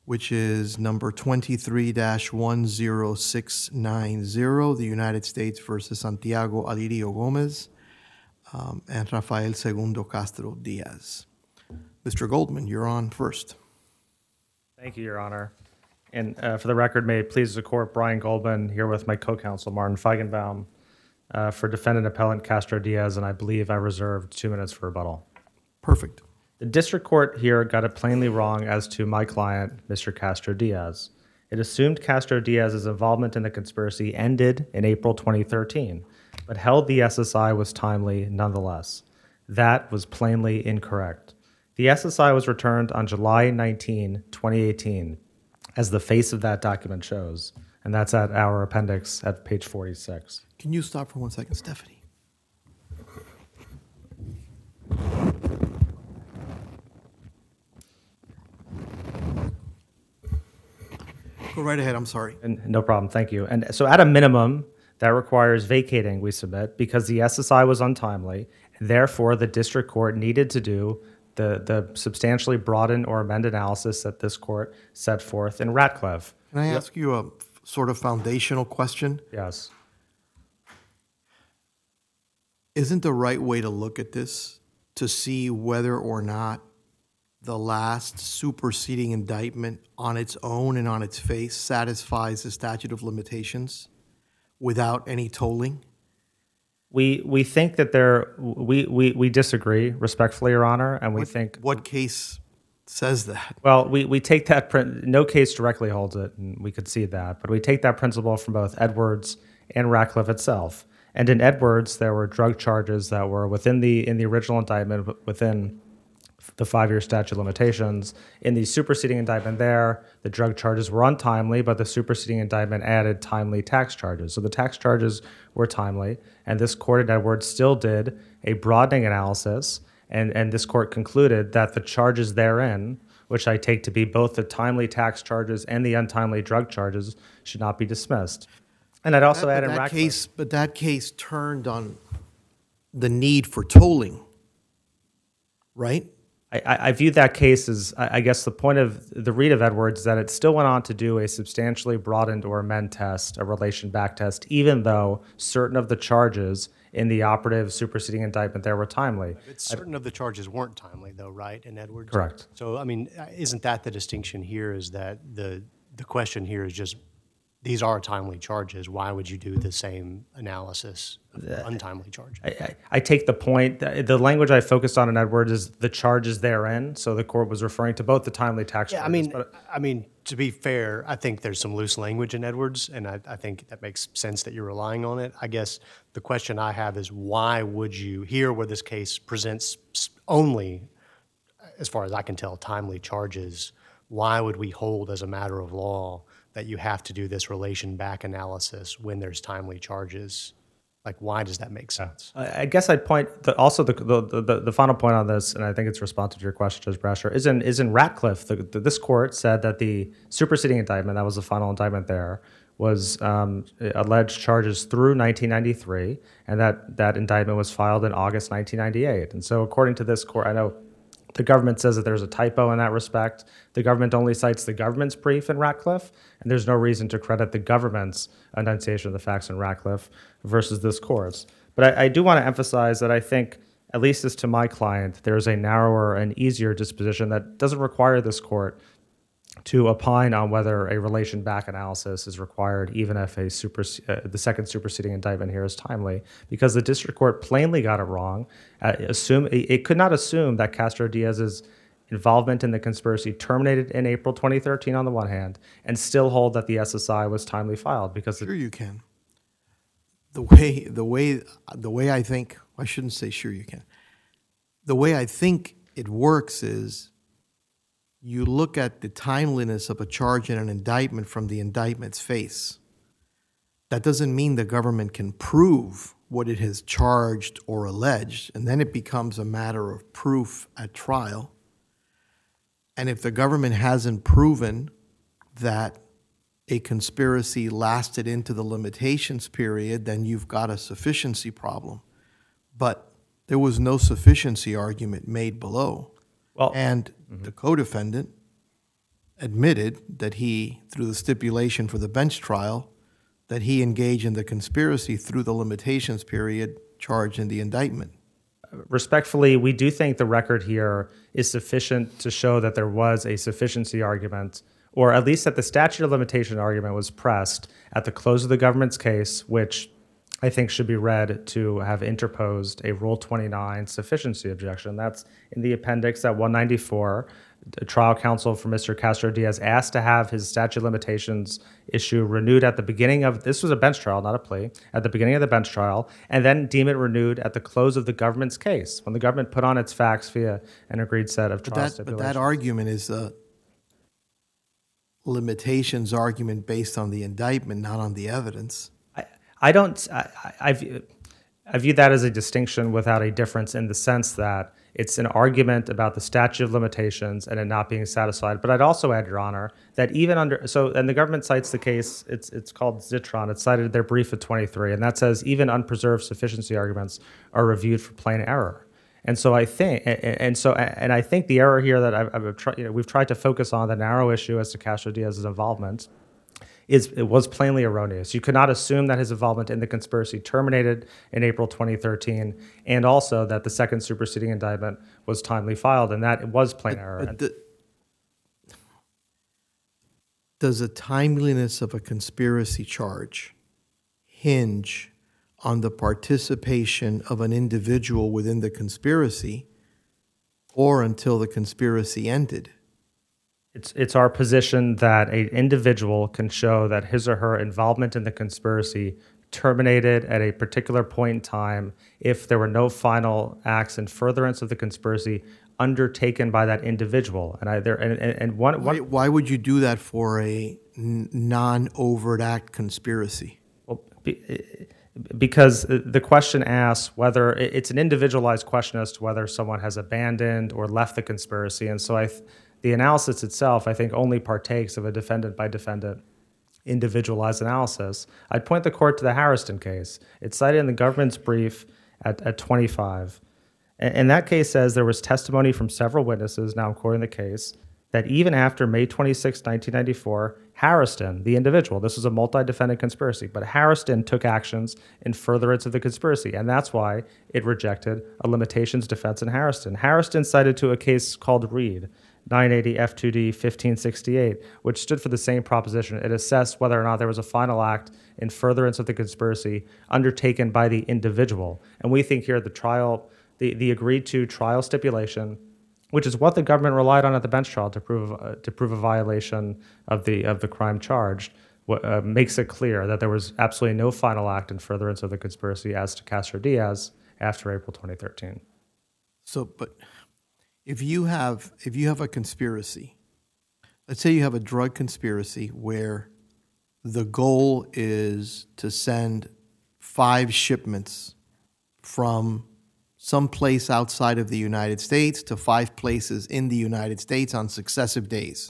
which is number 23-10690, the United States versus Santiago Alirio Gomez and Rafael Segundo Castro Diaz. Mr. Goldman, you're on first. Thank you, Your Honor. And for the record, may it please the court, Brian Goldman here with my co-counsel, Martin Feigenbaum, for defendant appellant Castro Diaz, and I believe I reserved 2 minutes for rebuttal. Perfect. The district court here got it plainly wrong as to my client, Mr. Castro Diaz. It assumed Castro Diaz's involvement in the conspiracy ended in April 2013, but held the SSI was timely nonetheless. That was plainly incorrect. The SSI was returned on July 19, 2018, as the face of that document shows, and that's at our appendix at page 46. Can you stop for 1 second, Stephanie? Go right ahead, I'm sorry. And no problem, thank you. And so at a minimum, that requires vacating, we submit, because the SSI was untimely, and therefore the district court needed to do the substantially broadened or amended analysis that this court set forth in Ratcliffe. Can I ask you a sort of foundational question? Yes. Isn't the right way to look at this to see whether or not the last superseding indictment on its own and on its face satisfies the statute of limitations without any tolling? We think that we disagree respectfully, Your Honor, and we think... What case says that? Well, we take that... No case directly holds it, and we could see that, but we take that principle from both Edwards and Ratcliffe itself. And in Edwards, there were drug charges that were in the original indictment within the 5-year statute of limitations. In the superseding indictment there, the drug charges were untimely, but the superseding indictment added timely tax charges. So the tax charges were timely, and this court at Edwards still did a broadening analysis, and this court concluded that the charges therein, which I take to be both the timely tax charges and the untimely drug charges, should not be dismissed. And I'd also add in Ratcliffe... But that case turned on the need for tolling, right? I view that case as, I guess the point of the read of Edwards is that it still went on to do a substantially broadened or amend test, a relation back test, even though certain of the charges in the operative superseding indictment there were timely. But certain of the charges weren't timely, though, right, in Edwards? Correct. So, I mean, isn't that the distinction here, is that the question here is just, these are timely charges. Why would you do the same analysis of untimely charges? I take the point. The language I focused on in Edwards is the charges therein. So the court was referring to both the timely tax charges. I mean, to be fair, I think there's some loose language in Edwards, and I think that makes sense that you're relying on it. I guess the question I have is, why would you, here where this case presents only, as far as I can tell, timely charges, why would we hold as a matter of law that you have to do this relation back analysis when there's timely charges? Like, why does that make sense? I guess I'd point also the final point on this, and I think it's responsive to your question, Judge Brasher, is in Ratcliffe. This court said that the superseding indictment, that was the final indictment there, was alleged charges through 1993, and that indictment was filed in August 1998. And so according to this court, I know the government says that there's a typo in that respect. The government only cites the government's brief in Ratcliffe, and there's no reason to credit the government's enunciation of the facts in Ratcliffe versus this court's. But I do want to emphasize that I think, at least as to my client, there's a narrower and easier disposition that doesn't require this court to opine on whether a relation back analysis is required, even if the second superseding indictment here is timely, because the district court plainly got it wrong. It could not assume that Castro Diaz's involvement in the conspiracy terminated in April 2013 on the one hand, and still hold that the SSI was timely filed, because sure you can. The way I think, I shouldn't say sure you can. The way I think it works is, you look at the timeliness of a charge in an indictment from the indictment's face. That doesn't mean the government can prove what it has charged or alleged, and then it becomes a matter of proof at trial. And if the government hasn't proven that a conspiracy lasted into the limitations period, then you've got a sufficiency problem. But there was no sufficiency argument made below. Well, and the co-defendant admitted that he, through the stipulation for the bench trial, that he engaged in the conspiracy through the limitations period charged in the indictment. Respectfully, we do think the record here is sufficient to show that there was a sufficiency argument, or at least that the statute of limitation argument was pressed at the close of the government's case, which I think should be read to have interposed a Rule 29 sufficiency objection. That's in the appendix at 194. The trial counsel for Mr. Castro-Diaz asked to have his statute of limitations issue renewed at the beginning of, this was a bench trial, not a plea, at the beginning of the bench trial, and then deem it renewed at the close of the government's case, when the government put on its facts via an agreed set of trial stipulations. But that argument is a limitations argument based on the indictment, not on the evidence. I view that as a distinction without a difference, in the sense that it's an argument about the statute of limitations and it not being satisfied. But I'd also add, Your Honor, that even under, and the government cites the case, it's called Zitron. It's cited in their brief at 23, and that says even unpreserved sufficiency arguments are reviewed for plain error. And so I think, and I think the error here that we've tried to focus on, the narrow issue as to Castro-Diaz's involvement, it was plainly erroneous. You could not assume that his involvement in the conspiracy terminated in April 2013, and also that the second superseding indictment was timely filed, and that it was plain error. Does the timeliness of a conspiracy charge hinge on the participation of an individual within the conspiracy, or until the conspiracy ended? It's our position that an individual can show that his or her involvement in the conspiracy terminated at a particular point in time if there were no final acts in furtherance of the conspiracy undertaken by that individual. Why would you do that for a non-overt act conspiracy? Well, because the question asks whether it's an individualized question as to whether someone has abandoned or left the conspiracy, and so the analysis itself, I think, only partakes of a defendant-by-defendant individualized analysis. I'd point the court to the Harrison case. It's cited in the government's brief at 25. And that case says there was testimony from several witnesses, now I'm quoting the case, that even after May 26, 1994, Harrison, the individual, this was a multi-defendant conspiracy, but Harrison took actions in furtherance of the conspiracy, and that's why it rejected a limitations defense in Harrison. Harrison cited to a case called Reed, 980 F2D 1568, which stood for the same proposition. It assessed whether or not there was a final act in furtherance of the conspiracy undertaken by the individual. And we think here the trial, the agreed to trial stipulation, which is what the government relied on at the bench trial to prove a violation of the crime charged, makes it clear that there was absolutely no final act in furtherance of the conspiracy as to Castro-Diaz after April 2013. So, but if you have a conspiracy, let's say you have a drug conspiracy where the goal is to send 5 shipments from some place outside of the United States to 5 places in the United States on successive days.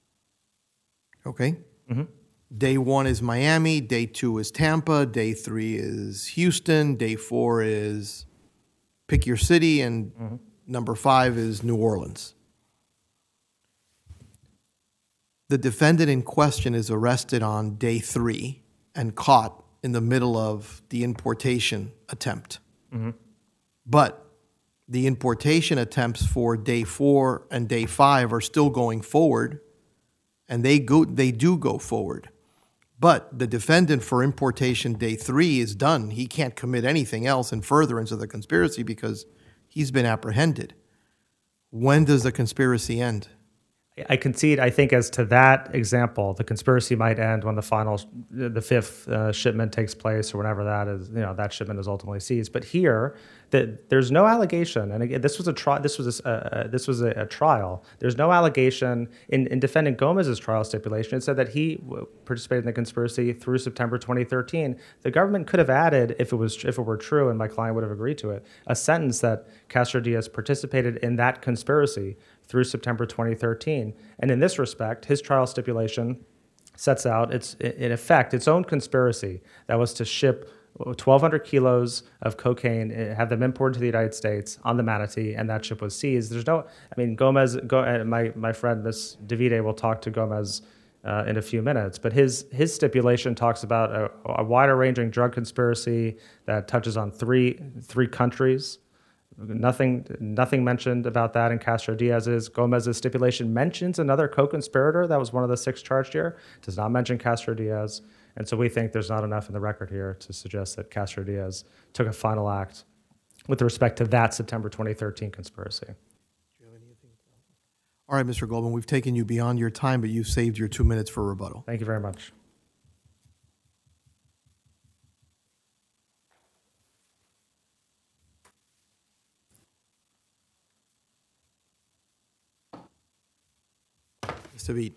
Okay? Mm-hmm. Day 1 is Miami, day 2 is Tampa, day 3 is Houston, day 4 is pick your city, and number 5 is New Orleans. The defendant in question is arrested on day 3 and caught in the middle of the importation attempt. Mm-hmm. But the importation attempts for day 4 and day 5 are still going forward, and they do go forward. But the defendant for importation day 3 is done. He can't commit anything else in furtherance of the conspiracy because he's been apprehended. When does the conspiracy end? I concede, I think, as to that example, the conspiracy might end when the 5th shipment takes place, or whenever that is, that shipment is ultimately seized. But here, there's no allegation, and again, this was a trial. There's no allegation in defendant Gomez's trial stipulation. It said that he participated in the conspiracy through September 2013. The government could have added, if it were true, and my client would have agreed to it, a sentence that Castro-Diaz participated in that conspiracy through September 2013. And in this respect, his trial stipulation sets out, in effect, its own conspiracy that was to ship 1,200 kilos of cocaine, have them imported to the United States on the Manatee, and that ship was seized. There's no, I mean, my friend, Ms. Davide, will talk to Gomez in a few minutes, but his stipulation talks about a wider-ranging drug conspiracy that touches on three countries. Nothing mentioned about that in Castro Diaz's. Gomez's stipulation mentions another co-conspirator that was one of the 6 charged here. Does not mention Castro Diaz. And so we think there's not enough in the record here to suggest that Castro Diaz took a final act with respect to that September 2013 conspiracy. All right, Mr. Goldman, we've taken you beyond your time, but you've saved your 2 minutes for rebuttal. Thank you very much. Mr. Veet.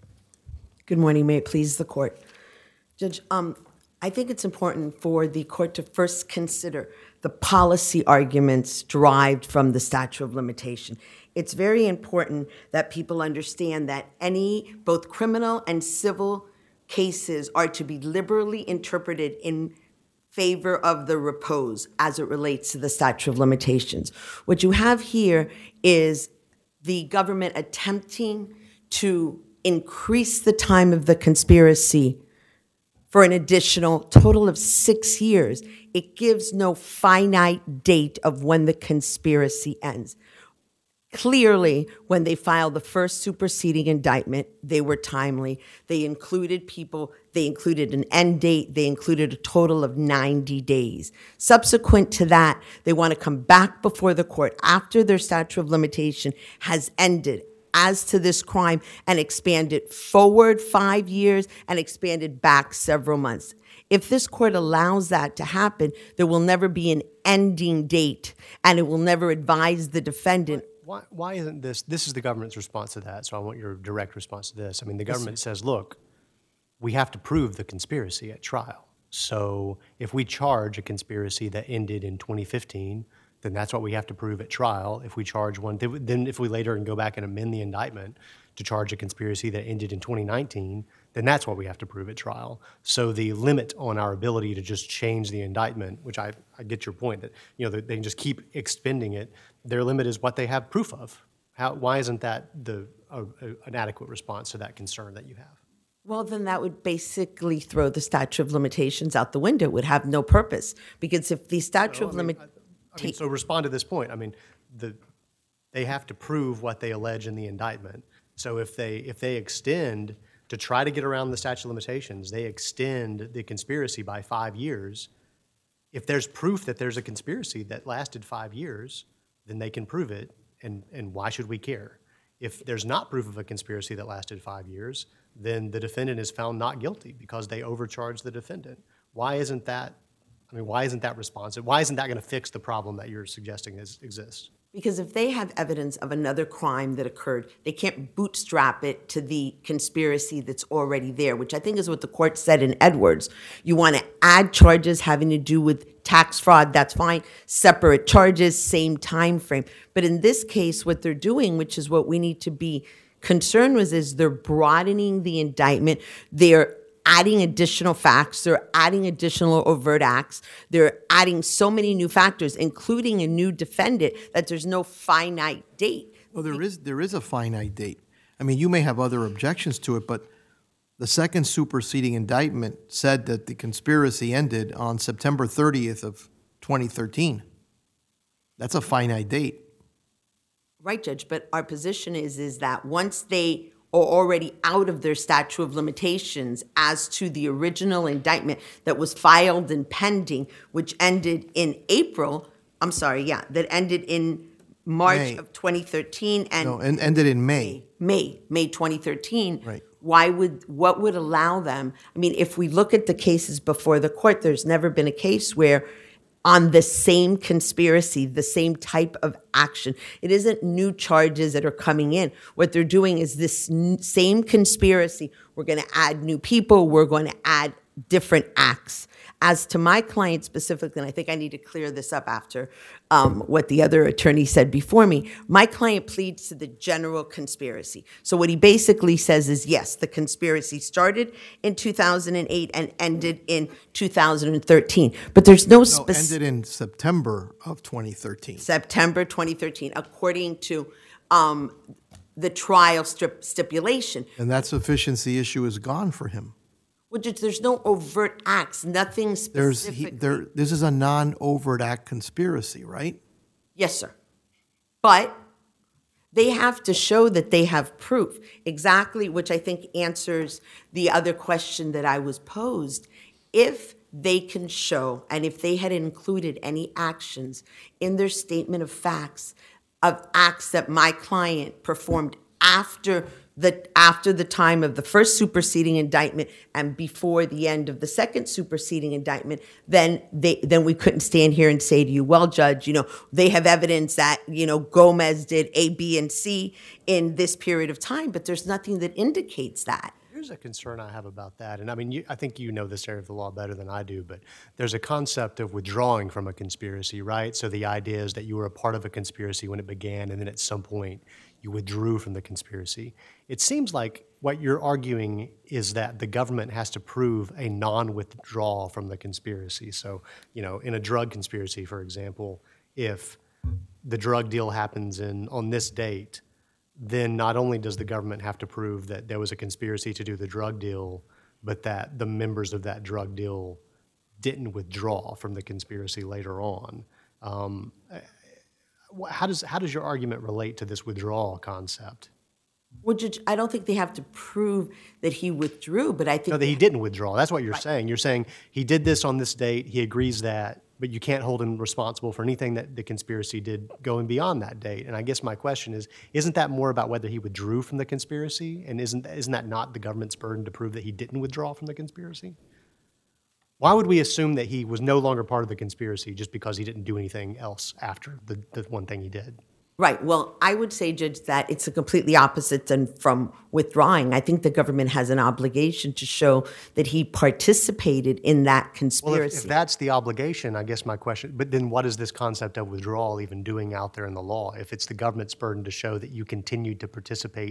Good morning. May it please the court. Judge, I think it's important for the court to first consider the policy arguments derived from the statute of limitation. It's very important that people understand that any, both criminal and civil cases are to be liberally interpreted in favor of the repose as it relates to the statute of limitations. What you have here is the government attempting to increase the time of the conspiracy for an additional total of 6 years. It gives no finite date of when the conspiracy ends. Clearly, when they filed the first superseding indictment, they were timely. They included people, they included an end date, they included a total of 90 days. Subsequent to that, they want to come back before the court after their statute of limitation has ended as to this crime and expand it forward 5 years and expand it back several months. If this court allows that to happen, there will never be an ending date, and it will never advise the defendant. Why isn't this is the government's response to that, so I want your direct response to this. I mean, the government says, look, we have to prove the conspiracy at trial. So if we charge a conspiracy that ended in 2015, then that's what we have to prove at trial. If we charge one, then if we later can go back and amend the indictment to charge a conspiracy that ended in 2019, then that's what we have to prove at trial. So the limit on our ability to just change the indictment, which I get your point that they can just keep expending it. Their limit is what they have proof of. Why isn't that an adequate response to that concern that you have? Well, then that would basically throw the statute of limitations out the window. It would have no purpose, because if the statute of limitations... So respond to this point. I mean, they have to prove what they allege in the indictment. So if they extend to try to get around the statute of limitations, they extend the conspiracy by 5 years. If there's proof that there's a conspiracy that lasted 5 years, then they can prove it, and why should we care? If there's not proof of a conspiracy that lasted 5 years, then the defendant is found not guilty because they overcharged the defendant. Why isn't that responsive? Why isn't that going to fix the problem that you're suggesting exists? Because if they have evidence of another crime that occurred, they can't bootstrap it to the conspiracy that's already there, which I think is what the court said in Edwards. You want to add charges having to do with tax fraud, that's fine. Separate charges, same time frame. But in this case, what they're doing, which is what we need to be concerned with, is they're broadening the indictment. They're adding additional facts, they're adding additional overt acts, they're adding so many new factors, including a new defendant, that there's no finite date. Well, there is a finite date. I mean, you may have other objections to it, but the second superseding indictment said that the conspiracy ended on September 30th of 2013. That's a finite date. Right, Judge, but our position is that once they are already out of their statute of limitations as to the original indictment that was filed and pending, which ended in that ended in March of 2013 and ended in May. May 2013. Right. What would allow them? I mean, if we look at the cases before the court, there's never been a case where on the same conspiracy, the same type of action. It isn't new charges that are coming in. What they're doing is this same conspiracy. We're going to add new people. We're going to add different acts. As to my client specifically, and I think I need to clear this up after what the other attorney said before me, my client pleads to the general conspiracy. So what he basically says is, yes, the conspiracy started in 2008 and ended in 2013. But there's no No, specific... ended in September of 2013. September 2013, according to the trial stipulation. And that sufficiency issue is gone for him. Well, Judge, there's no overt acts, nothing specific. This is a non-overt act conspiracy, right? Yes, sir. But they have to show that they have proof, exactly, which I think answers the other question that I was posed. If they can show, and if they had included any actions in their statement of facts, of acts that my client performed after the time of the first superseding indictment and before the end of the second superseding indictment, then we couldn't stand here and say to you, well, Judge, they have evidence that, Gomez did A, B, and C in this period of time, but there's nothing that indicates that. Here's a concern I have about that, and I mean, I think you know this area of the law better than I do, but there's a concept of withdrawing from a conspiracy, right? So the idea is that you were a part of a conspiracy when it began, and then at some point you withdrew from the conspiracy. It seems like what you're arguing is that the government has to prove a non-withdrawal from the conspiracy. So, in a drug conspiracy, for example, if the drug deal happens on this date, then not only does the government have to prove that there was a conspiracy to do the drug deal, but that the members of that drug deal didn't withdraw from the conspiracy later on. How does your argument relate to this withdrawal concept? Well, Judge, I don't think they have to prove that he withdrew, but I think... No, that he didn't withdraw. That's what you're saying. You're saying he did this on this date, he agrees that, but you can't hold him responsible for anything that the conspiracy did going beyond that date. And I guess my question is, isn't that more about whether he withdrew from the conspiracy? And isn't that not the government's burden to prove that he didn't withdraw from the conspiracy? Why would we assume that he was no longer part of the conspiracy just because he didn't do anything else after the one thing he did? Right. Well, I would say, Judge, that it's a completely opposite than from withdrawing. I think the government has an obligation to show that he participated in that conspiracy. Well, if that's the obligation, I guess my question, but then what is this concept of withdrawal even doing out there in the law? If it's the government's burden to show that you continued to participate,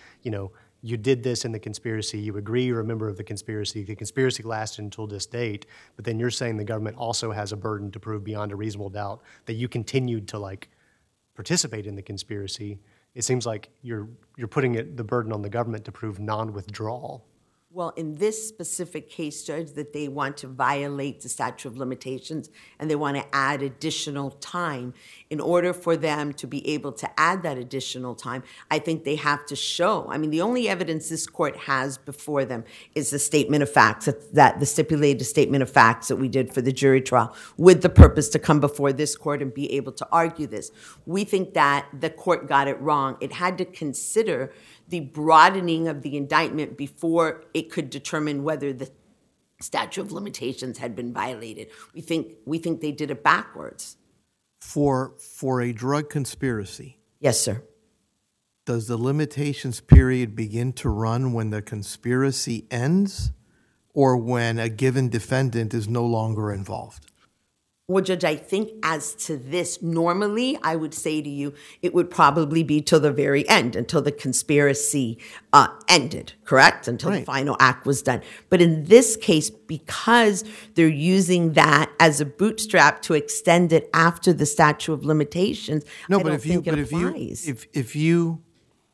you did this in the conspiracy, you agree you're a member of the conspiracy lasted until this date, but then you're saying the government also has a burden to prove beyond a reasonable doubt that you continued to participate in the conspiracy. It seems like you're putting the burden on the government to prove non-withdrawal. Well, in this specific case, Judge, that they want to violate the statute of limitations and they want to add additional time. In order for them to be able to add that additional time, I think they have to show. I mean, the only evidence this court has before them is the statement of facts, that the stipulated statement of facts that we did for the jury trial with the purpose to come before this court and be able to argue this. We think that the court got it wrong. It had to consider the broadening of the indictment before it could determine whether the statute of limitations had been violated. We think they did it backwards. For a drug conspiracy, Yes, sir. does the limitations period begin to run when the conspiracy ends or when a given defendant is no longer involved? Well, Judge, I think as to this, normally I would say to you, it would probably be till the very end, until the conspiracy ended, correct? Until the final act was done. But in this case, because they're using that as a bootstrap to extend it after the statute of limitations, I don't think it applies. If you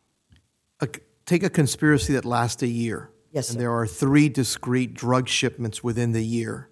take a conspiracy that lasts a year, Yes, and sir. there are 3 discrete drug shipments within the year,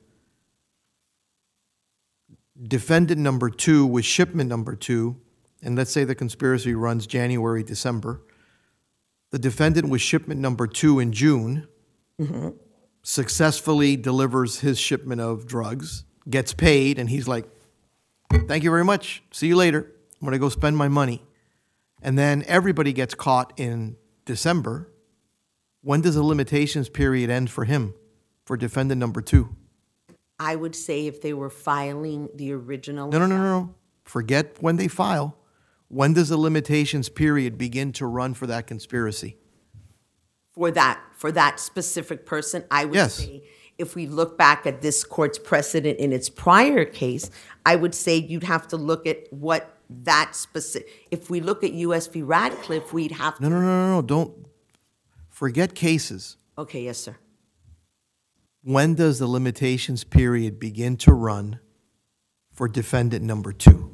defendant number 2 with shipment number 2, and let's say the conspiracy runs January, December, the defendant with shipment number 2 in June successfully delivers his shipment of drugs, gets paid, and he's like, thank you very much, see you later, I'm going to go spend my money. And then everybody gets caught in December. When does the limitations period end for him, for defendant number 2? I would say if they were filing the original. No. Forget when they file. When does the limitations period begin to run for that conspiracy? For that specific person, I would Yes. say if we look back at this court's precedent in its prior case, I would say you'd have to look at what that specific, if we look at US v. Radcliffe, we'd have to. No, don't forget cases. Okay, yes, sir. When does the limitations period begin to run for defendant number 2?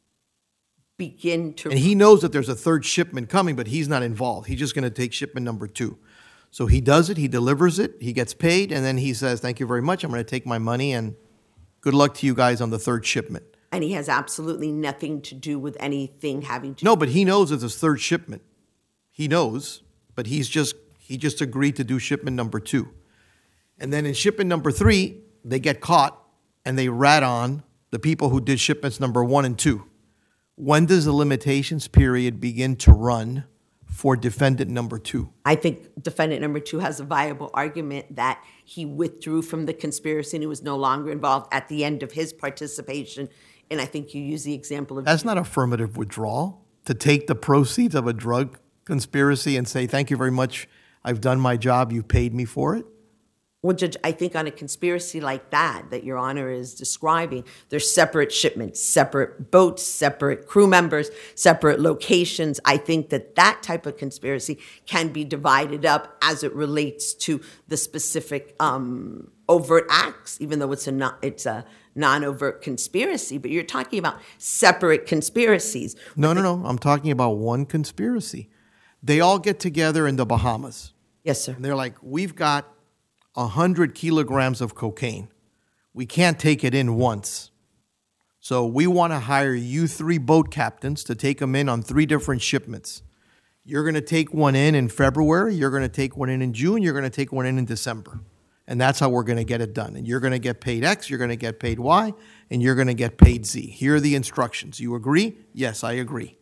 Begin to. And he knows that there's a third shipment coming, but he's not involved. He's just going to take shipment number 2. So he does it, he delivers it, he gets paid, and then he says, thank you very much, I'm going to take my money, and good luck to you guys on the third shipment. And he has absolutely nothing to do with anything having to. No, but he knows it's his third shipment. He knows, but he just agreed to do shipment number 2. And then in shipment number 3, they get caught, and they rat on the people who did shipments number 1 and 2. When does the limitations period begin to run for defendant number 2? I think defendant number 2 has a viable argument that he withdrew from the conspiracy and he was no longer involved at the end of his participation. And I think you use the example of. That's not affirmative withdrawal, to take the proceeds of a drug conspiracy and say, thank you very much, I've done my job, you paid me for it. Well, Judge, I think on a conspiracy like that Your Honor is describing, there's separate shipments, separate boats, separate crew members, separate locations. I think that type of conspiracy can be divided up as it relates to the specific overt acts, even though it's a non-overt conspiracy. But you're talking about separate conspiracies. No. I'm talking about one conspiracy. They all get together in the Bahamas. Yes, sir. And they're like, we've got 100 kilograms of cocaine. We can't take it in once. So we want to hire you 3 boat captains to take them in on 3 different shipments. You're going to take one in February, you're going to take one in June, you're going to take one in December. And that's how we're going to get it done. And you're going to get paid X, you're going to get paid Y, and you're going to get paid Z. Here are the instructions. You agree? Yes, I agree.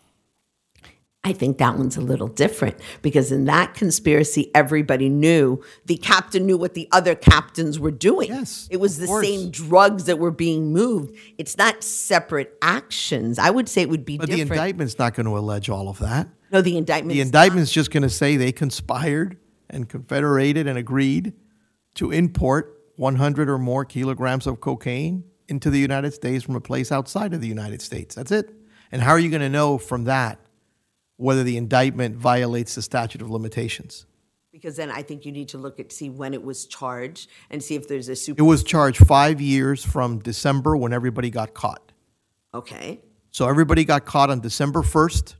I think that one's a little different because in that conspiracy, everybody knew, the captain knew what the other captains were doing. Yes, it was the course. same drugs that were being moved. It's not separate actions. I would say it would be different. But the indictment's not going to allege all of that. No, the indictment. The indictment's just going to say they conspired and confederated and agreed to import 100 or more kilograms of cocaine into the United States from a place outside of the United States. That's it. And how are you going to know from that whether the indictment violates the statute of limitations? Because then I think you need to see when it was charged and see if there's a It was charged 5 years from December when everybody got caught. Okay. So everybody got caught on December 1st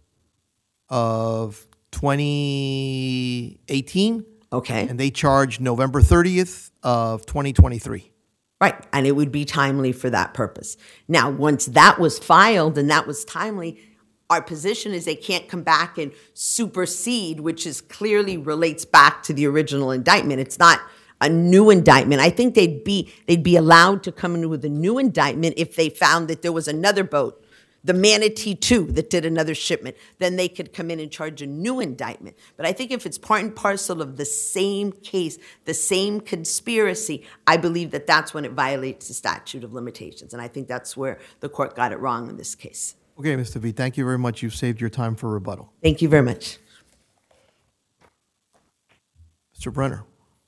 of 2018. Okay. And they charged November 30th of 2023. Right. And it would be timely for that purpose. Now, once that was filed and that was timely, our position is they can't come back and supersede, which is clearly relates back to the original indictment. It's not a new indictment. I think they'd be allowed to come in with a new indictment if they found that there was another boat, the Manatee II, that did another shipment. Then they could come in and charge a new indictment. But I think if it's part and parcel of the same case, the same conspiracy, I believe that that's when it violates the statute of limitations. And I think that's where the court got it wrong in this case. Okay, Mr. V, thank you very much. You've saved your time for rebuttal. Thank you very much. Mr. Brenner.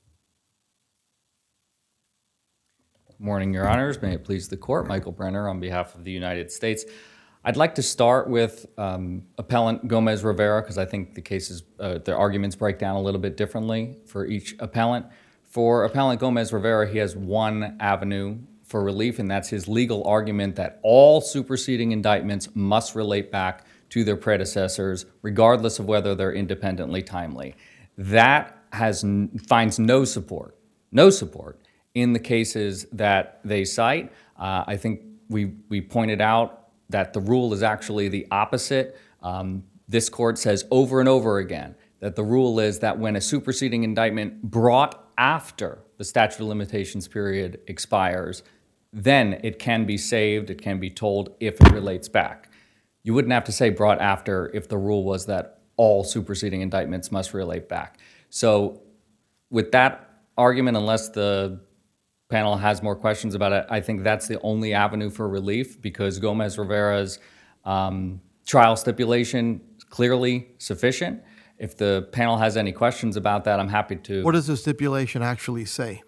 Good morning, Your Honors. May it please the Court. Michael Brenner on behalf of the United States. I'd like to start with Appellant Gomez-Rivera because I think the arguments break down a little bit differently for each appellant. For Appellant Gomez-Rivera, he has one avenue for relief, and that's his legal argument that all superseding indictments must relate back to their predecessors, regardless of whether they're independently timely. That finds no support in the cases that they cite. I think we pointed out that the rule is actually the opposite. This court says over and over again that the rule is that when a superseding indictment brought after the statute of limitations period expires, then it can be saved, it can be told if it relates back. You wouldn't have to say brought after if the rule was that all superseding indictments must relate back. So with that argument, unless the panel has more questions about it, I think that's the only avenue for relief because Gomez-Rivera's trial stipulation is clearly sufficient. If the panel has any questions about that, I'm happy to. What does the stipulation actually say?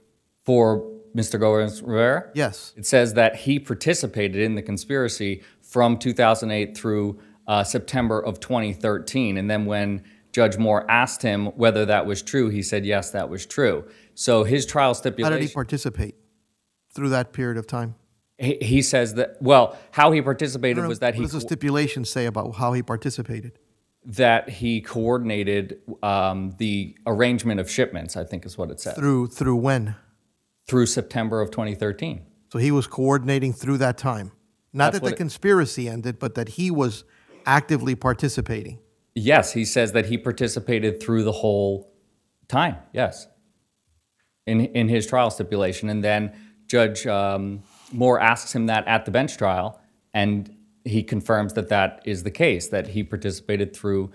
For Mr. Gomez Rivera? Yes. It says that he participated in the conspiracy from 2008 through September of 2013. And then when Judge Moore asked him whether that was true, he said, yes, that was true. So his trial How stipulation... did he participate through that period of time? He says that, well, how he participated was that What does the stipulation say about how he participated? that he coordinated the arrangement of shipments, I think is what it said, Through when? through September of 2013. So he was coordinating through that time. Not That's that what the it- conspiracy ended, but that he was actively participating. Yes, he says that he participated through the whole time, yes, in his trial stipulation. And then Judge Moore asks him that at the bench trial, and he confirms that that is the case, that he participated through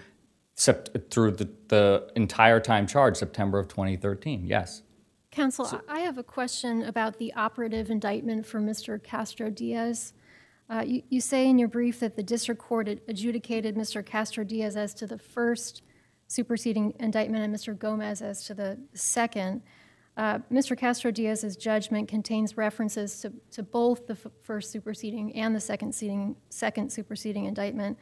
the entire time charged, September of 2013, yes. Counsel, I have a question about the operative indictment for Mr. Castro-Diaz. You say in your brief that the district court adjudicated Mr. Castro-Diaz as to the first superseding indictment and Mr. Gomez as to the second. Mr. Castro-Diaz's judgment contains references to both the first superseding and the second superseding indictment.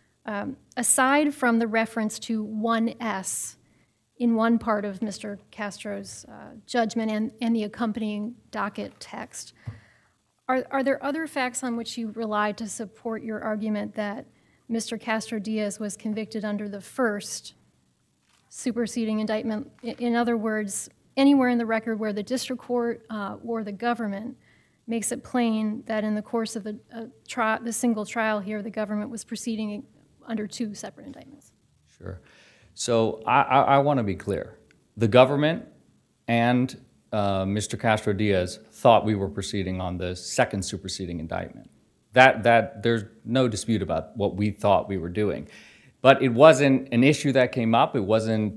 Aside from the reference to 1S in one part of Mr. Castro's judgment and the accompanying docket text, are there other facts on which you rely to support your argument that Mr. Castro-Diaz was convicted under the first superseding indictment? In other words, anywhere in the record where the district court or the government makes it plain that in the course of the single trial here, the government was proceeding under two separate indictments? Sure. So I want to be clear. The government and Mr. Castro-Diaz thought we were proceeding on the second superseding indictment. That there's no dispute about what we thought we were doing. But it wasn't an issue that came up. It wasn't,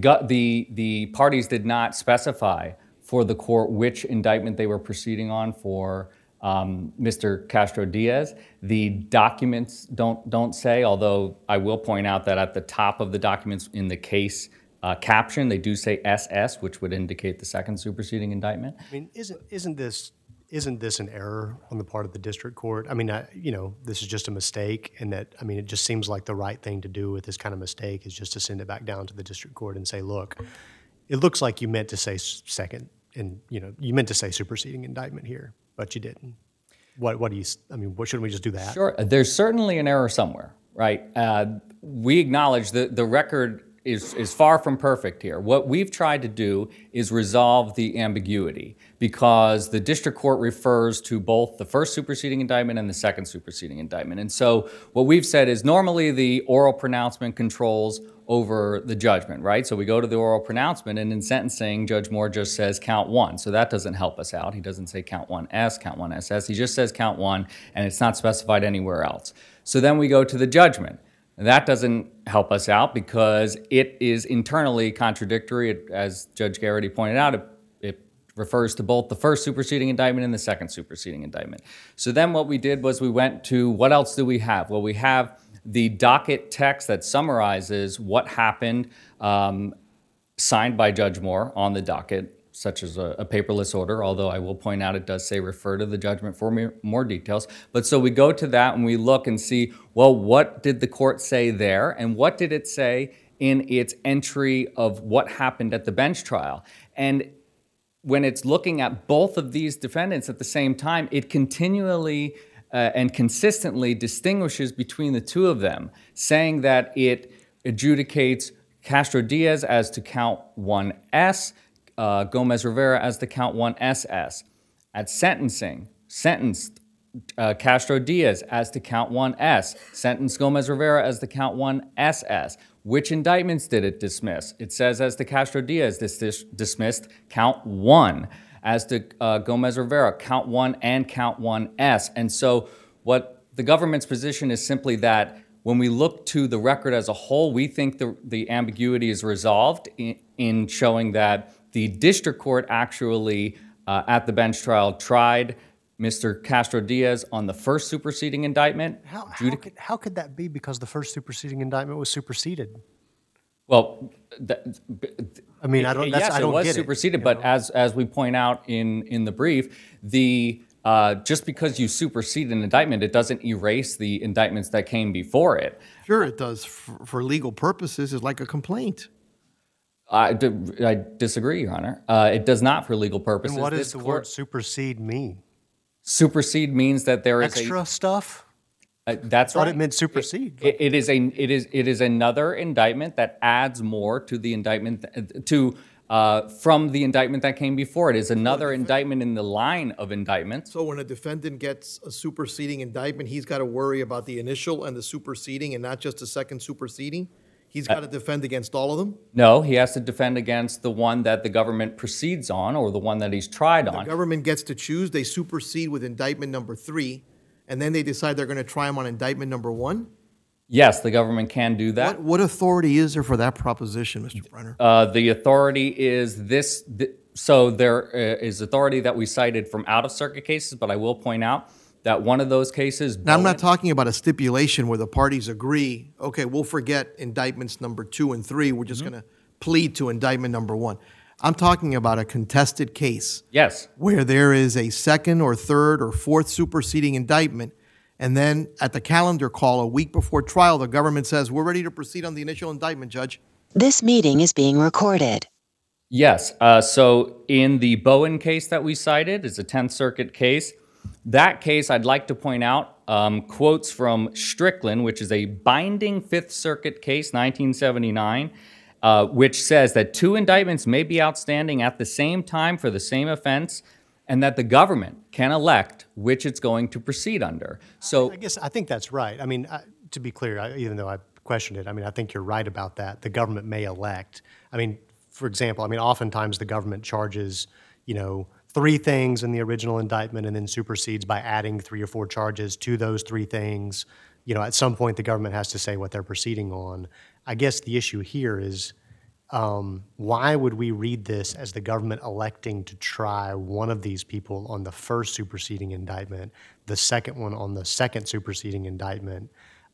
the parties did not specify for the court which indictment they were proceeding on for Mr. Castro-Diaz. The documents don't say, although I will point out that at the top of the documents in the case caption, they do say SS, which would indicate the second superseding indictment. I mean, isn't this an error on the part of the district court? I mean, this is just a mistake, and that, I mean, it just seems like the right thing to do with this kind of mistake is just to send it back down to the district court and say, look, it looks like you meant to say second, and you meant to say superseding indictment here, but you didn't. What do you? I mean, shouldn't we just do that? Sure. There's certainly an error somewhere, right? We acknowledge that the record is far from perfect here. What we've tried to do is resolve the ambiguity because the district court refers to both the first superseding indictment and the second superseding indictment. And so what we've said is normally the oral pronouncement controls over the judgment, right? So we go to the oral pronouncement, and in sentencing, Judge Moore just says count one. So that doesn't help us out. He doesn't say count 1S, count 1SS. He just says count one, and it's not specified anywhere else. So then we go to the judgment. That doesn't help us out because it is internally contradictory. As Judge Garrity pointed out, it refers to both the first superseding indictment and the second superseding indictment. So then what we did was we went to what else do we have? Well, we have the docket text that summarizes what happened, signed by Judge Moore on the docket, such as a paperless order, although I will point out it does say refer to the judgment for more details. But so we go to that and we look and see, well, what did the court say there? And what did it say in its entry of what happened at the bench trial? And when it's looking at both of these defendants at the same time, it continually and consistently distinguishes between the two of them, saying that it adjudicates Castro-Diaz as to count 1S, Gomez Rivera as to count 1SS. At sentencing, sentenced Castro-Diaz as to count 1S, sentenced Gomez Rivera as to count 1SS. Which indictments did it dismiss? It says as to Castro-Diaz, this dismissed count 1. As to Gomez Rivera, count 1 and count 1S. And so what the government's position is simply that when we look to the record as a whole, we think the ambiguity is resolved in showing that the district court actually, at the bench trial, tried Mr. Castro-Diaz on the first superseding indictment. How could that be because the first superseding indictment was superseded? Well, I mean, I don't. That's, yes, I don't it was get superseded, it, but as we point out in the brief, the just because you supersede an indictment, it doesn't erase the indictments that came before it. Sure, it does. For legal purposes, it's like a complaint. I disagree, Your Honor. It does not for legal purposes. And what does This the court- word supersede mean? Supersede means that there is Extra stuff? that's Thought right. it meant supersede. It is another indictment that adds more to the indictment from the indictment that came before it. Is another indictment in the line of indictments. So when a defendant gets a superseding indictment, he's got to worry about the initial and the superseding and not just a second superseding? He's got to defend against all of them? No, he has to defend against the one that the government proceeds on or the one that he's tried The on. government gets to choose. They supersede with indictment number 3, and then they decide they're going to try him on indictment number 1? Yes, the government can do that. What authority is there for that proposition, Mr. Brenner? The authority is this. So there is authority that we cited from out-of-circuit cases, but I will point out that one of those cases. Now, I'm not talking about a stipulation where the parties agree, okay, we'll forget indictments number 2 and 3. We're just going to plead to indictment number 1. I'm talking about a contested case. Yes. Where there is a second or third or fourth superseding indictment, and then at the calendar call a week before trial, the government says, we're ready to proceed on the initial indictment, Judge. This meeting is being recorded. Yes. So in the Bowen case that we cited, it's a 10th Circuit case. That case, I'd like to point out quotes from Strickland, which is a binding 5th Circuit case, 1979, which says that 2 indictments may be outstanding at the same time for the same offense, and that the government can elect which it's going to proceed under. So I think that's right. I mean, to be clear, even though I questioned it, I mean, I think you're right about that. The government may elect. I mean, for example, I mean, oftentimes the government charges, 3 things in the original indictment and then supersedes by adding 3 or 4 charges to those 3 things. At some point the government has to say what they're proceeding on. I guess the issue here is why would we read this as the government electing to try one of these people on the first superseding indictment, the second one on the second superseding indictment,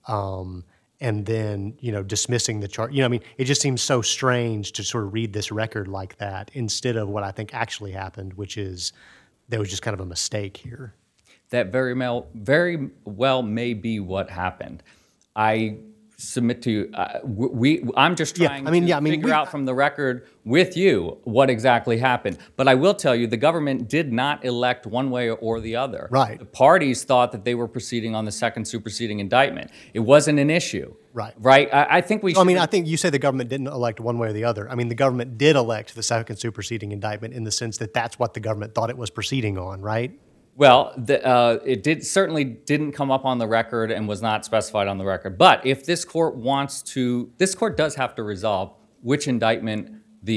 and then, dismissing the charge? I mean, it just seems so strange to sort of read this record like that instead of what I think actually happened, which is there was just kind of a mistake here. that very well may be what happened. I submit to you, I'm just trying to figure out from the record with you what exactly happened. But I will tell you, the government did not elect one way or the other. Right. The parties thought that they were proceeding on the second superseding indictment. It wasn't an issue. Right. Right? I think we should... I think you say the government didn't elect one way or the other. I mean, the government did elect the second superseding indictment in the sense that that's what the government thought it was proceeding on, right? Well, it certainly didn't come up on the record and was not specified on the record. But if this court wants to, this court does have to resolve which indictment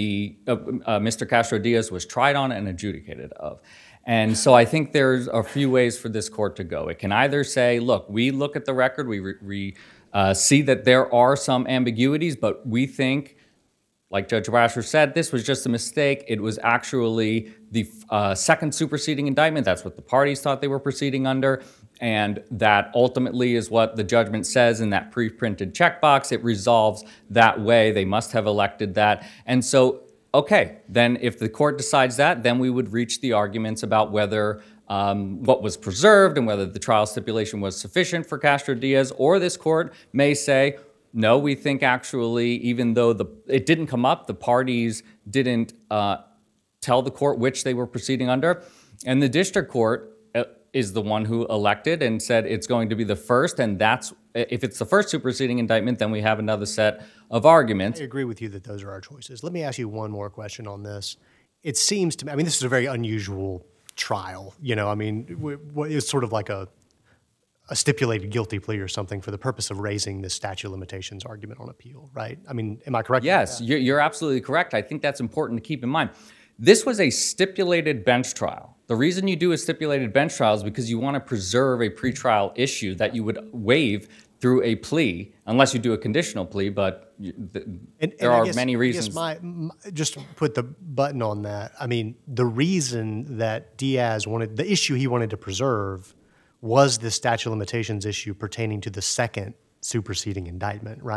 Mr. Castro-Diaz was tried on and adjudicated of. And so I think there's a few ways for this court to go. It can either say, look, we look at the record, we see that there are some ambiguities, but we think, like Judge Brasher said, this was just a mistake. It was actually the second superseding indictment. That's what the parties thought they were proceeding under. And that ultimately is what the judgment says in that pre-printed checkbox. It resolves that way. They must have elected that. And so, okay, then if the court decides that, then we would reach the arguments about whether what was preserved and whether the trial stipulation was sufficient for Castro-Diaz, or this court may say, no, we think actually, even though it didn't come up, the parties didn't tell the court which they were proceeding under. And the district court is the one who elected and said it's going to be the first, and that's, if it's the first superseding indictment, then we have another set of arguments. I agree with you that those are our choices. Let me ask you one more question on this. It seems to me, I mean, this is a very unusual trial. I mean, it's sort of like a stipulated guilty plea or something for the purpose of raising this statute of limitations argument on appeal, right? I mean, am I correct? Yes, you're absolutely correct. I think that's important to keep in mind. This was a stipulated bench trial. The reason you do a stipulated bench trial is because you want to preserve a pretrial issue that you would waive through a plea, unless you do a conditional plea, but there are many reasons. Just to put the button on that, I mean, the reason that Diaz the issue he wanted to preserve was the statute of limitations issue pertaining to the second superseding indictment, right?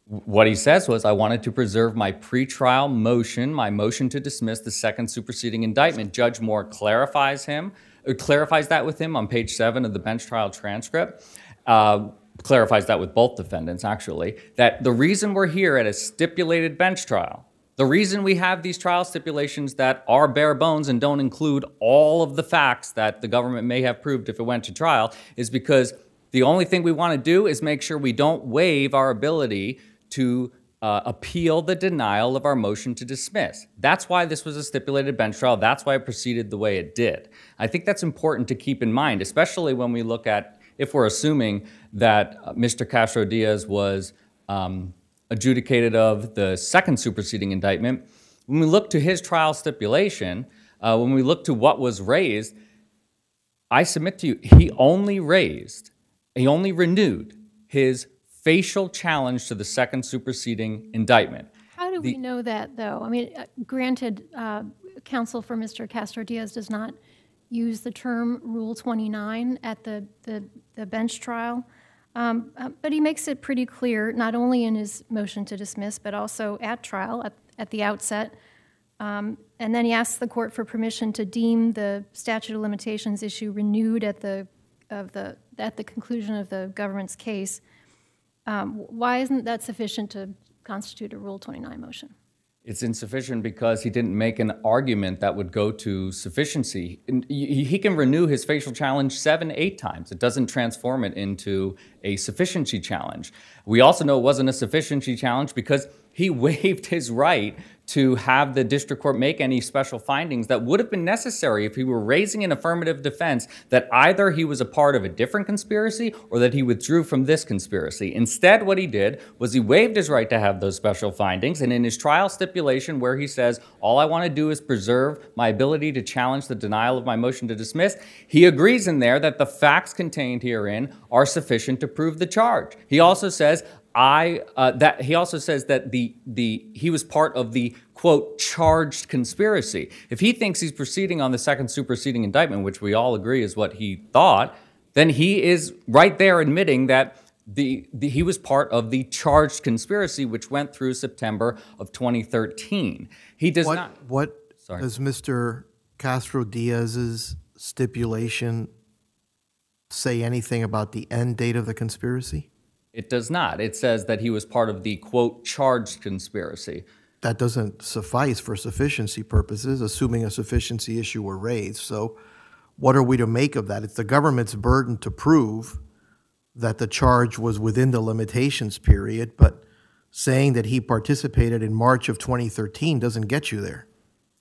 What he says was, I wanted to preserve my pretrial motion, my motion to dismiss the second superseding indictment. Judge Moore clarifies that with him on page 7 of the bench trial transcript. Clarifies that with both defendants, actually, that the reason we're here at a stipulated bench trial, the reason we have these trial stipulations that are bare bones and don't include all of the facts that the government may have proved if it went to trial, is because the only thing we want to do is make sure we don't waive our ability to appeal the denial of our motion to dismiss. That's why this was a stipulated bench trial. That's why it proceeded the way it did. I think that's important to keep in mind, especially when we look at, if we're assuming that Mr. Castro-Diaz was adjudicated of the second superseding indictment. When we look to his trial stipulation, when we look to what was raised, I submit to you, he only renewed his facial challenge to the second superseding indictment. How do we know that, though? I mean, granted, counsel for Mr. Castro-Diaz does not use the term Rule 29 at the bench trial, but he makes it pretty clear, not only in his motion to dismiss, but also at trial at the outset. And then he asks the court for permission to deem the statute of limitations issue renewed at the conclusion of the government's case. Why isn't that sufficient to constitute a Rule 29 motion? It's insufficient because he didn't make an argument that would go to sufficiency. He can renew his facial challenge 7, 8 times. It doesn't transform it into a sufficiency challenge. We also know it wasn't a sufficiency challenge because he waived his right to have the district court make any special findings that would have been necessary if he were raising an affirmative defense that either he was a part of a different conspiracy or that he withdrew from this conspiracy. Instead, what he did was he waived his right to have those special findings, and in his trial stipulation where he says, all I want to do is preserve my ability to challenge the denial of my motion to dismiss, he agrees in there that the facts contained herein are sufficient to prove the charge. He also says, he was part of the, quote, charged conspiracy. If he thinks he's proceeding on the second superseding indictment, which we all agree is what he thought, then he is right there admitting that he was part of the charged conspiracy, which went through September of 2013. He does not. What does Mr. Castro-Diaz's stipulation say anything about the end date of the conspiracy? It does not. It says that he was part of the, quote, charged conspiracy. That doesn't suffice for sufficiency purposes, assuming a sufficiency issue were raised. So what are we to make of that? It's the government's burden to prove that the charge was within the limitations period, but saying that he participated in March of 2013 doesn't get you there.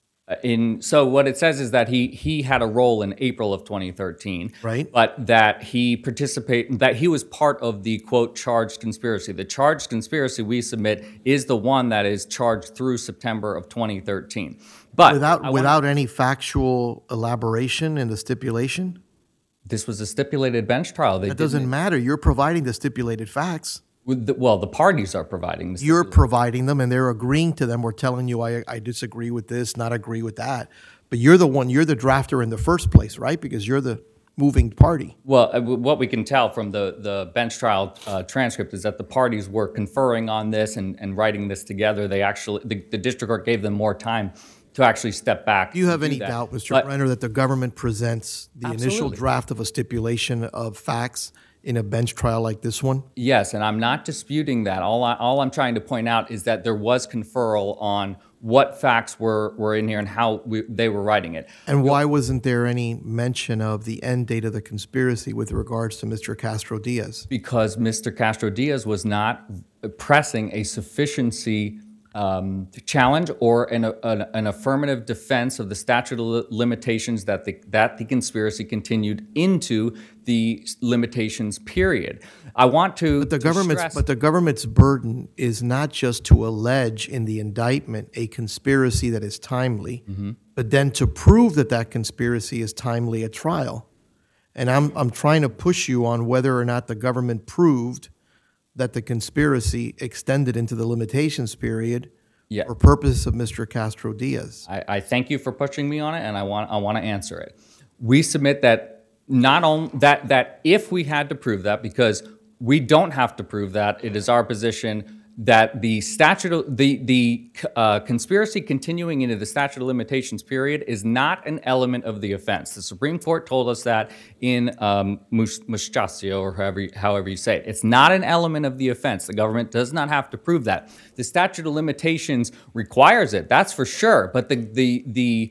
So what it says is that he had a role in April of 2013, right? But that that he was part of the, quote, charged conspiracy. The charged conspiracy we submit is the one that is charged through September of 2013. But without any factual elaboration in the stipulation? This was a stipulated bench trial. That doesn't matter. You're providing the stipulated facts. Well, the parties are providing the You're providing them, and they're agreeing to them. We're telling you, I disagree with this, not agree with that. But you're the drafter in the first place, right? Because you're the moving party. Well, what we can tell from the bench trial transcript is that the parties were conferring on this and writing this together. They actually, the district court gave them more time to actually step back. Do you have any doubt, Mr. Brenner, that the government presents the initial draft of a stipulation of facts in a bench trial like this one? Yes, and I'm not disputing that. All I'm trying to point out is that there was conferral on what facts were in here and how they were writing it. And why wasn't there any mention of the end date of the conspiracy with regards to Mr. Castro-Diaz? Because Mr. Castro-Diaz was not pressing a sufficiency challenge or an affirmative defense of the statute of limitations that the conspiracy continued into the limitations period. I want to But the government's burden is not just to allege in the indictment a conspiracy that is timely, but then to prove that conspiracy is timely at trial. And I'm trying to push you on whether or not the government proved that the conspiracy extended into the limitations period for purpose of Mr. Castro-Diaz. I thank you for pushing me on it, and I want to answer it. We submit that not only that if we had to prove that, because we don't have to prove that, it is our position that the conspiracy continuing into the statute of limitations period is not an element of the offense. The Supreme Court told us that in Mustasio, or however you say it. It's not an element of the offense. The government does not have to prove that. The statute of limitations requires it. That's for sure. But the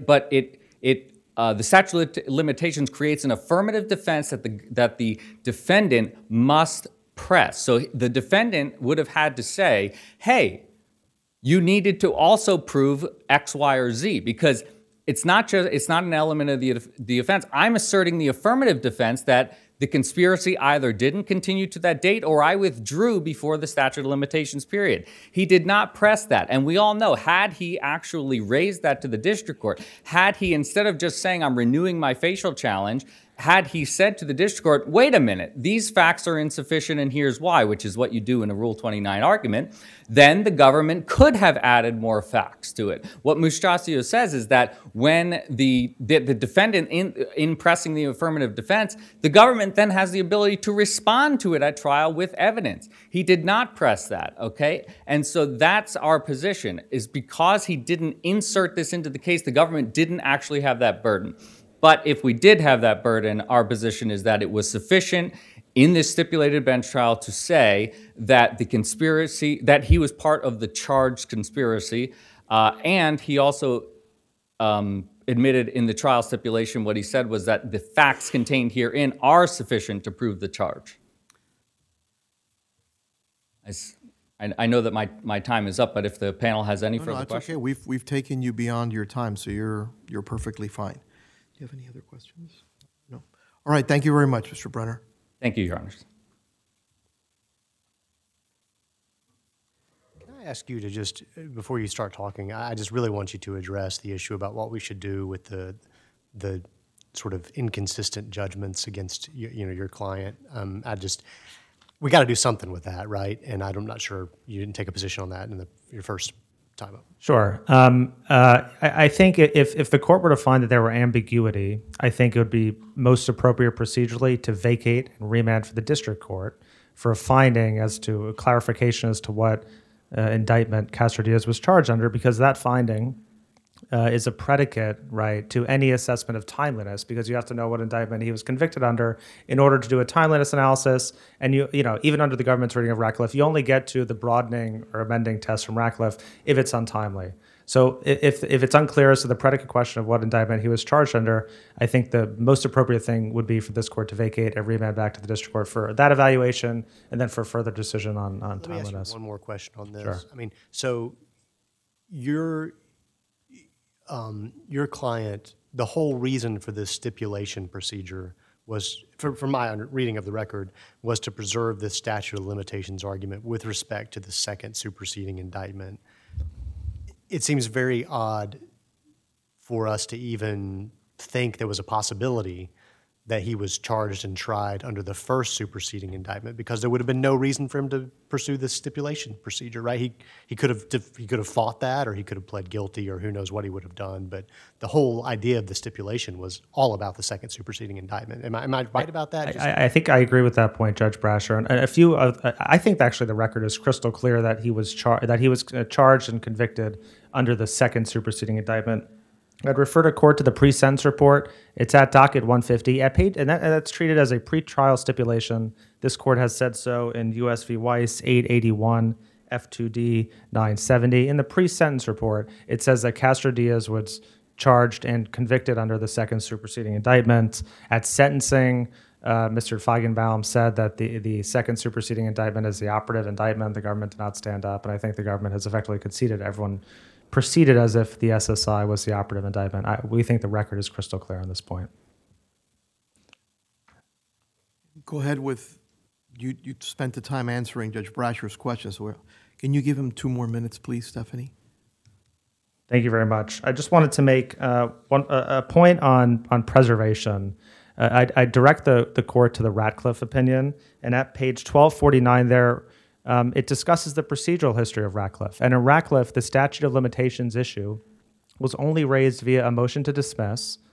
statute of limitations creates an affirmative defense that the defendant must press. So the defendant would have had to say, hey, you needed to also prove X, Y, or Z, because it's not an element of the offense. I'm asserting the affirmative defense that the conspiracy either didn't continue to that date or I withdrew before the statute of limitations period. He did not press that. And we all know, had he actually raised that to the district court, had he, instead of just saying I'm renewing my facial challenge, had he said to the district court, wait a minute, these facts are insufficient and here's why, which is what you do in a Rule 29 argument, then the government could have added more facts to it. What Mustasio says is that when the defendant, in pressing the affirmative defense, the government then has the ability to respond to it at trial with evidence. He did not press that, okay? And so that's our position, is because he didn't insert this into the case, the government didn't actually have that burden. But if we did have that burden, our position is that it was sufficient in this stipulated bench trial to say that the conspiracy, that he was part of the charged conspiracy, and he also admitted in the trial stipulation, what he said was that the facts contained herein are sufficient to prove the charge. I know that my time is up, but if the panel has any further questions. Okay. We've taken you beyond your time, so you're perfectly fine. Do you have any other questions? No. All right. Thank you very much, Mr. Brenner. Thank you, Your Honors. Can I ask you to just, before you start talking, I just really want you to address the issue about what we should do with the sort of inconsistent judgments against your client. We got to do something with that, right? And I'm not sure you didn't take a position on that in your first time up. Sure. I think if the court were to find that there were ambiguity, I think it would be most appropriate procedurally to vacate and remand for the district court for a finding as to a clarification as to what indictment Castro-Diaz was charged under, because that finding is a predicate, right, to any assessment of timeliness, because you have to know what indictment he was convicted under in order to do a timeliness analysis. And you know, even under the government's reading of Ratcliffe, you only get to the broadening or amending test from Ratcliffe if it's untimely. So if it's unclear as to the predicate question of what indictment he was charged under, I think the most appropriate thing would be for this court to vacate and remand back to the district court for that evaluation and then for further decision on timeliness. Let me ask you one more question on this. Sure. I mean, so your client, the whole reason for this stipulation procedure was, from my reading of the record, was to preserve the statute of limitations argument with respect to the second superseding indictment. It seems very odd for us to even think there was a possibility that he was charged and tried under the first superseding indictment, because there would have been no reason for him to pursue this stipulation procedure, right? He could have fought that, or he could have pled guilty, or who knows what he would have done. But the whole idea of the stipulation was all about the second superseding indictment. Am I right about that? I think I agree with that point, Judge Brasher. And I think actually the record is crystal clear that he was charged and convicted under the second superseding indictment. I'd refer to court to the pre-sentence report. It's at docket 150 and that's treated as a pretrial stipulation. This court has said so in U.S. v. Weiss 881 F2D 970. In the pre-sentence report, it says that Castro-Diaz was charged and convicted under the second superseding indictment. At sentencing, Mr. Feigenbaum said that the second superseding indictment is the operative indictment. The government did not stand up, and I think the government has effectively conceded. Everyone proceeded as if the SSI was the operative indictment. We think the record is crystal clear on this point. Go ahead with, you spent the time answering Judge Brasher's questions. So can you give him 2 more minutes, please, Stephanie? Thank you very much. I just wanted to make a point on preservation. I direct the court to the Ratcliffe opinion, and at page 1249 there, it discusses the procedural history of Ratcliffe. And in Ratcliffe, the statute of limitations issue was only raised via a motion to dismiss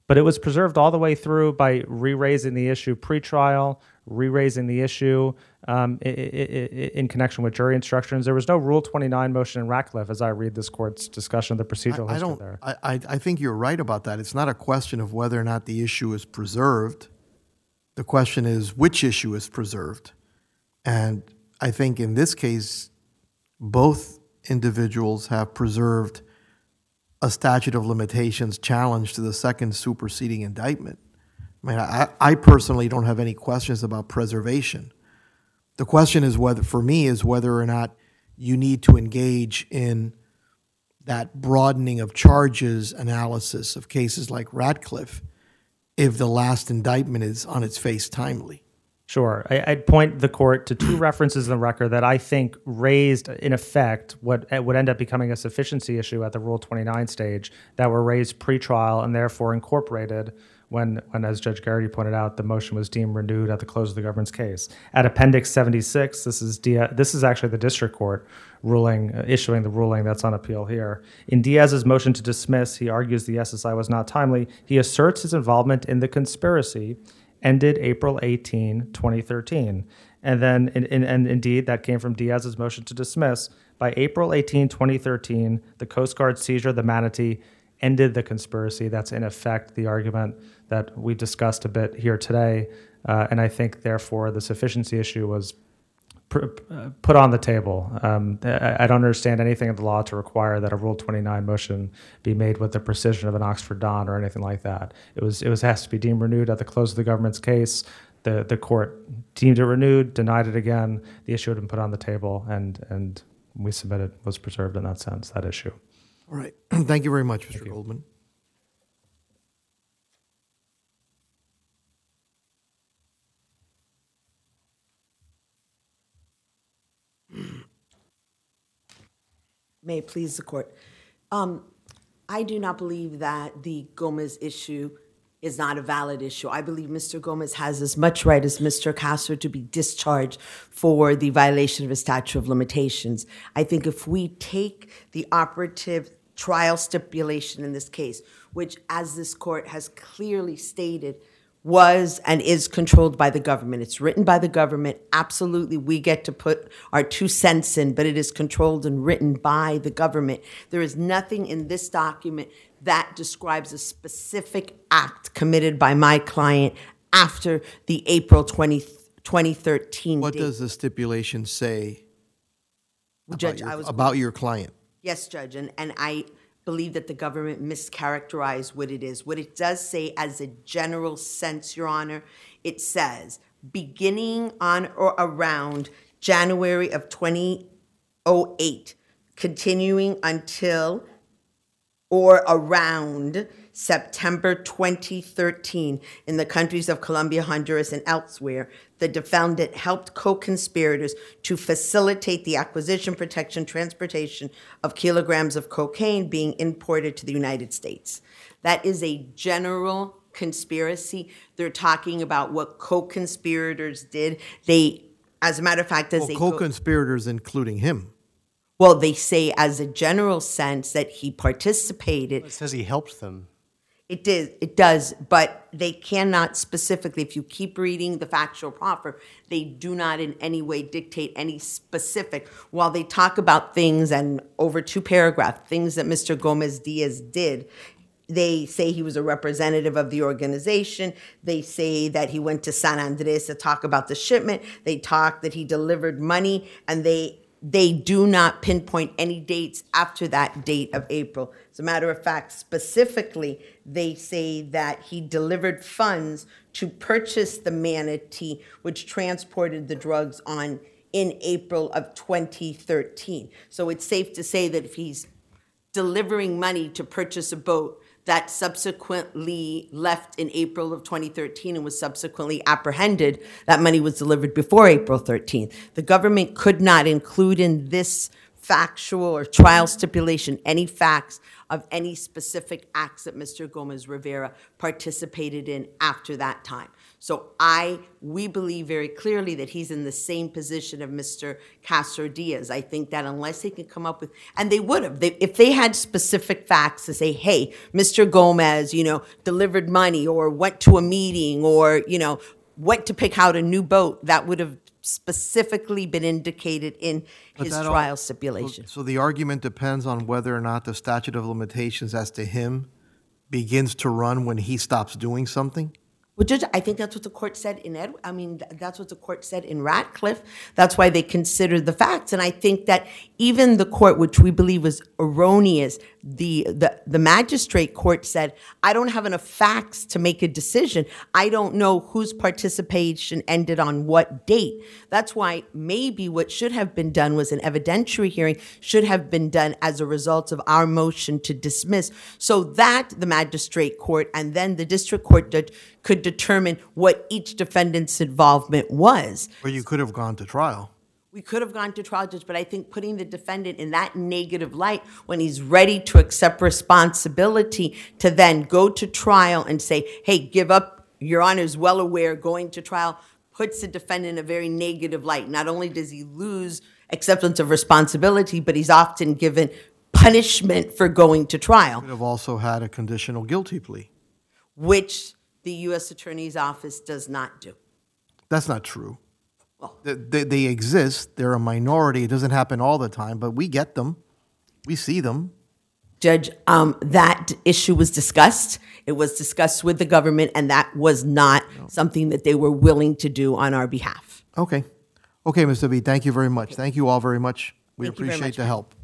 But it was preserved all the way through by re-raising the issue pre-trial, re-raising the issue in connection with jury instructions. There was no Rule 29 motion in Ratcliffe, as I read this court's discussion of the procedural history there. I think you're right about that. It's not a question of whether or not the issue is preserved. The question is which issue is preserved. And I think in this case, both individuals have preserved a statute of limitations challenge to the second superseding indictment. I mean, I personally don't have any questions about preservation. The question is whether, for me, is whether or not you need to engage in that broadening of charges analysis of cases like Ratcliffe if the last indictment is on its face timely. Sure. I'd point the court to two references in the record that I think raised, in effect, what would end up becoming a sufficiency issue at the Rule 29 stage that were raised pre-trial and therefore incorporated when, as Judge Garrity pointed out, the motion was deemed renewed at the close of the government's case. At Appendix 76, this is actually the district court ruling, issuing the ruling that's on appeal here. In Diaz's motion to dismiss, he argues the SSI was not timely. He asserts his involvement in the conspiracy ended April 18, 2013. And then, and indeed, that came from Diaz's motion to dismiss. By April 18, 2013, the Coast Guard seizure of the Manatee ended the conspiracy. That's, in effect, the argument that we discussed a bit here today. And I think, therefore, the sufficiency issue was put on the table. I don't understand anything in the law to require that a Rule 29 motion be made with the precision of an Oxford Don or anything like that. It has to be deemed renewed at the close of the government's case. The court deemed it renewed, denied it again. The issue had been put on the table, and we submitted, was preserved in that sense, that issue. All right. Thank you very much, Mr. Goldman. May it please the court. I do not believe that the Gomez issue is not a valid issue. I believe Mr. Gomez has as much right as Mr. Castro to be discharged for the violation of a statute of limitations. I think if we take the operative trial stipulation in this case, which, as this court has clearly stated, was and is controlled by the government. It's written by the government. Absolutely, we get to put our 2 cents in, but it is controlled and written by the government. There is nothing in this document that describes a specific act committed by my client after the April 2013 What date. does the stipulation say Judge, about your client? Yes, Judge, and I believe that the government mischaracterized what it is. What it does say as a general sense, Your Honor, it says, beginning on or around January of 2008, continuing until or around September 2013 in the countries of Colombia, Honduras, and elsewhere, the defendant helped co-conspirators to facilitate the acquisition, protection, transportation of kilograms of cocaine being imported to the United States. That is a general conspiracy. They're talking about what co-conspirators did. They, as a matter of fact, co-conspirators including him. Well, they say as a general sense that he participated. It says he helped them. It does, but they cannot specifically, if you keep reading the factual proffer, they do not in any way dictate any specific. While they talk about things, and over 2 paragraphs, things that Mr. Gomez Diaz did, they say he was a representative of the organization. They say that he went to San Andres to talk about the shipment. They talk that he delivered money, and they do not pinpoint any dates after that date of April. As a matter of fact, specifically, they say that he delivered funds to purchase the Manatee, which transported the drugs in April of 2013. So it's safe to say that if he's delivering money to purchase a boat that subsequently left in April of 2013 and was subsequently apprehended, that money was delivered before April 13th. The government could not include in this factual or trial stipulation, any facts of any specific acts that Mr. Gomez Rivera participated in after that time. So we believe very clearly that he's in the same position of Mr. Castro Diaz. I think that unless they can come up with, and they would have, if they had specific facts to say, hey, Mr. Gomez, delivered money or went to a meeting or, went to pick out a new boat, that would have specifically been indicated in his trial stipulation. So the argument depends on whether or not the statute of limitations as to him begins to run when he stops doing something? Well, Judge, I think that's what the court said that's what the court said in Ratcliffe. That's why they considered the facts. And I think that even the court, which we believe was erroneous, the magistrate court said, I don't have enough facts to make a decision. I don't know whose participation ended on what date. That's why maybe what should have been done was an evidentiary hearing should have been done as a result of our motion to dismiss, so that the magistrate court and then the district court judge could determine what each defendant's involvement was. Or you could have gone to trial. We could have gone to trial, Judge, but I think putting the defendant in that negative light when he's ready to accept responsibility to then go to trial and say, hey, give up, Your Honor is well aware, going to trial puts the defendant in a very negative light. Not only does he lose acceptance of responsibility, but he's often given punishment for going to trial. Could have also had a conditional guilty plea. Which the U.S. Attorney's Office does not do. That's not true. Well, They exist. They're a minority. It doesn't happen all the time, but we get them. We see them. Judge, that issue was discussed. It was discussed with the government, and that was not something that they were willing to do on our behalf. Okay. Okay, Mr. B, thank you very much. Thank you all very much. We Thank you very appreciate much, the ma'am. help.